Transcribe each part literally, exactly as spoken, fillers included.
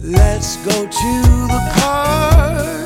Let's go to the park.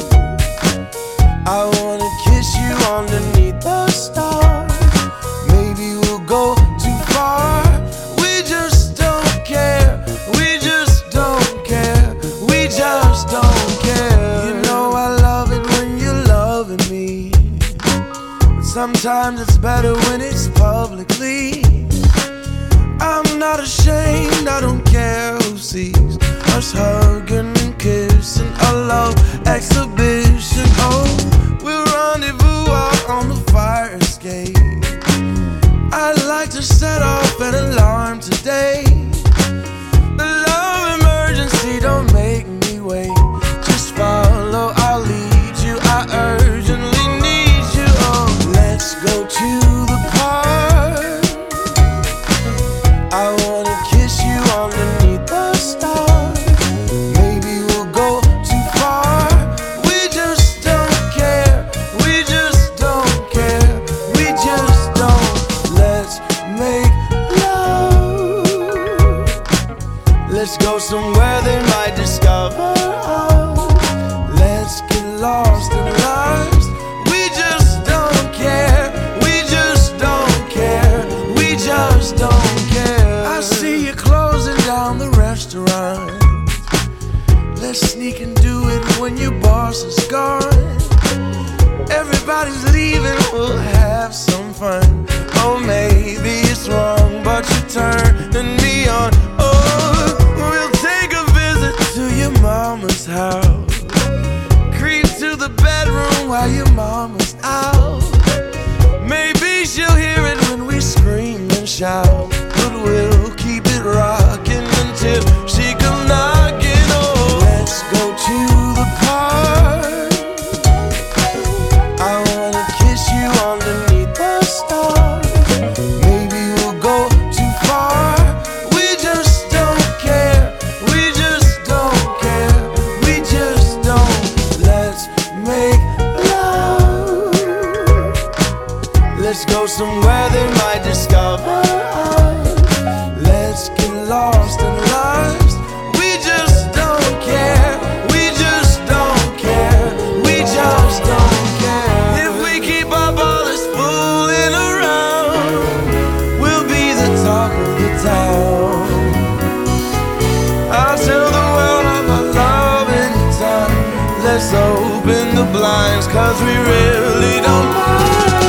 I wanna kiss you underneath the stars. Maybe we'll go too far. We just don't care. We just don't care. We just don't care. You know I love it when you're loving me, but sometimes it's better when it's publicly. I'm not ashamed, I don't care who sees us hugging and kissing, a love exhibition. Oh, we'll rendezvous out on the fire escape. I'd like to set off an alarm today. The love emergency, don't make me wait. Just follow, I'll lead you, I urgently need you. Oh, let's go to the park. I wanna kiss you underneath the stars. Maybe we'll go too far. We just don't care. We just don't care. We just don't. Let's make love. Let's go somewhere they might discover us. Let's get lost in lust. We just don't care. We just don't care. We just don't care. I see you closing down the restaurant. Let's sneak and do it when your boss is gone. Everybody's leaving, we'll have some fun. Oh, maybe it's wrong, but you're turning me on. Oh, we'll take a visit to your mama's house. Creep to the bedroom while your mama's out. Maybe she'll hear it when we scream and shout, but we'll keep it rocking until she comes knocking. Oh, let's go to the park. I wanna kiss you underneath the stars. Maybe we'll go too far. We just don't care. We just don't care. We just don't. Let's make love. Let's go somewhere they might discover us. Let's get lost in lust. We just don't care. We just don't care. We just don't care. If we keep up all this fooling around, we'll be the talk of the town. I'll tell the world of our love anytime. Let's open the blinds, cause we really don't mind.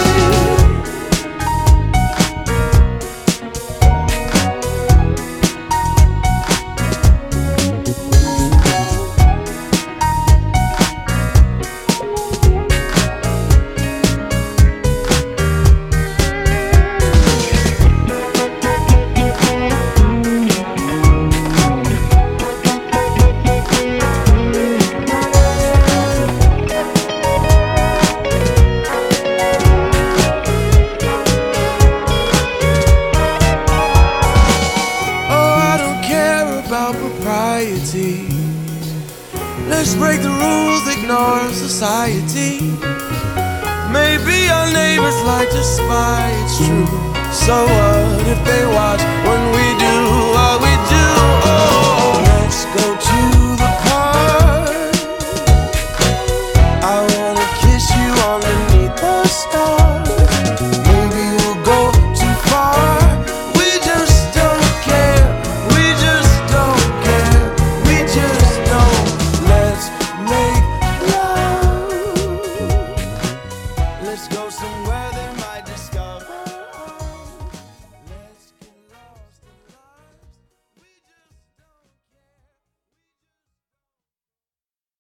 Propriety. Let's break the rules, ignore society. Maybe our neighbors like to spy, it's true. So what if they watch when we do?